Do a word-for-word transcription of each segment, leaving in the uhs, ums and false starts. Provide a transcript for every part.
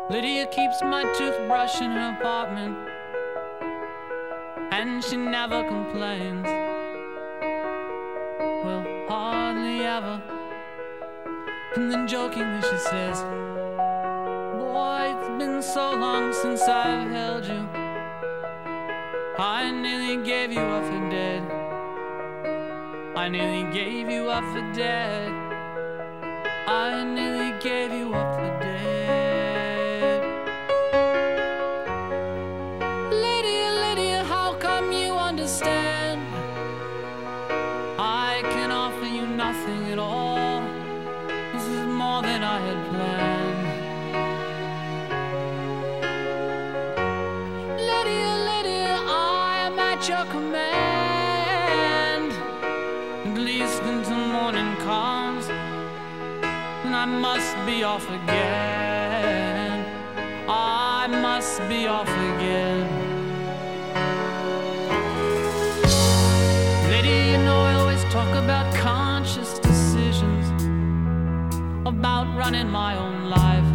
Lydia keeps my toothbrush in her apartment, and she never complains. Well, hardly ever. And then jokingly she says, boy, it's been so long since I've held you. I nearly gave you up for dead. I nearly gave you up for dead. I nearly gave you up for dead. Lydia, Lydia, how come you understand? I can offer you nothing at all. This is more than I had planned. Lydia, Lydia, I am at your command, at least until morning comes, and I must be off again. I must be off again. Lydia, you know I always talk about conscious decisions, about running my own life.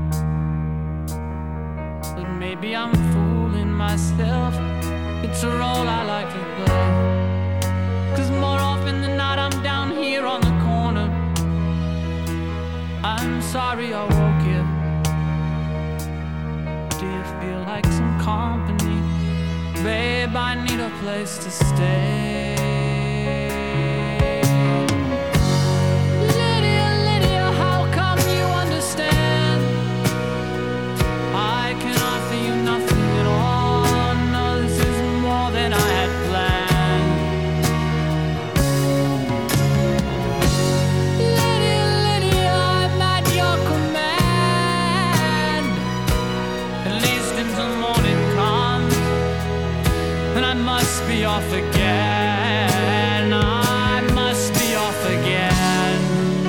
But maybe I'm fooling myself. It's a role I like to play, 'cause more often than not I'm down here on the corner. I'm sorry I woke you. Do you feel like some company? Babe, I need a place to stay. Lydia, Lydia, how come you understand? I can offer you nothing at all. No, this is more than I had planned. Lydia, Lydia, I'm at your command, at least until morning comes, and I must be off again. I must be off again.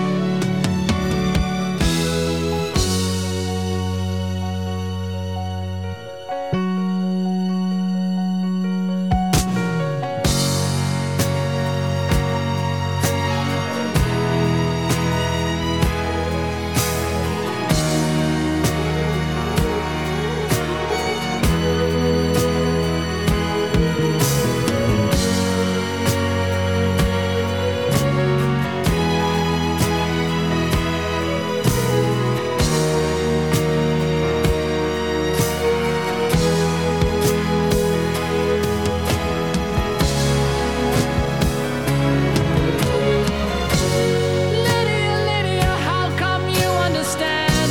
Lydia, Lydia, how come you understand?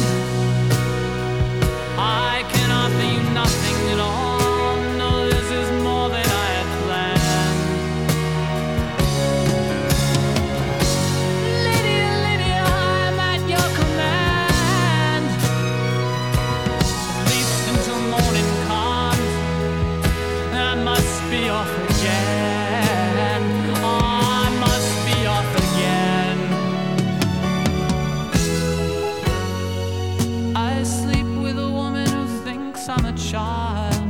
I can offer you nothing at all. No, this is more than I had planned. Lydia, Lydia, I'm at your command, at least until morning comes, and I must be off again. Oh, I must be off again. I sleep with a woman who thinks I'm a child.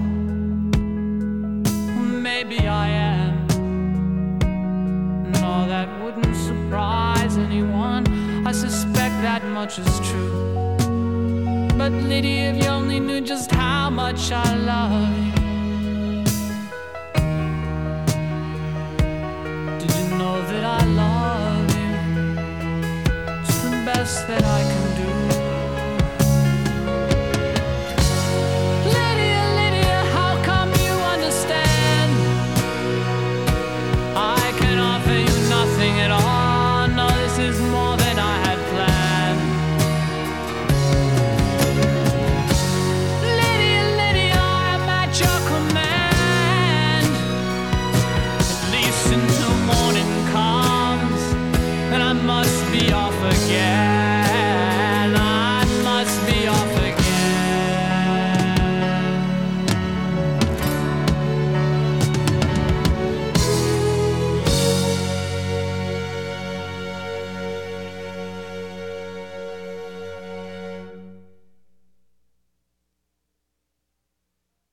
Maybe I am. No, that wouldn't surprise anyone. I suspect that much is true. But Lydia, if you only knew just how much I love you. Did you know that I love you? It's the best that I can